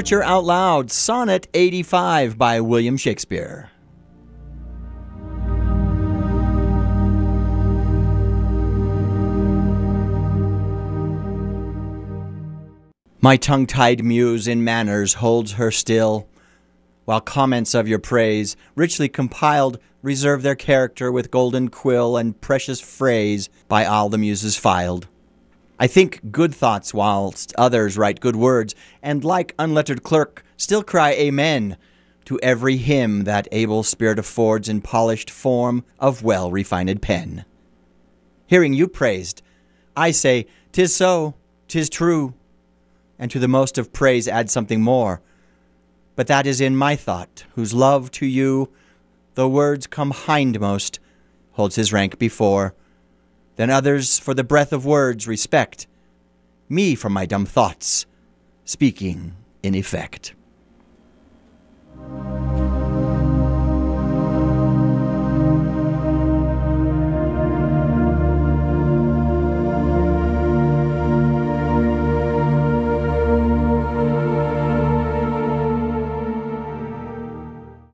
Literature Out Loud, Sonnet 85 by William Shakespeare. My tongue-tied muse in manners holds her still, while comments of your praise, richly compiled, reserve their character with golden quill and precious phrase by all the muses filed. I think good thoughts whilst others write good words, and like unlettered clerk still cry amen to every hymn that able spirit affords in polished form of well-refined pen. Hearing you praised, I say, 'tis so, 'tis true, and to the most of praise add something more. But that is in my thought, whose love to you, though words come hindmost, holds his rank before. Then others for the breath of words respect, me for my dumb thoughts, speaking in effect.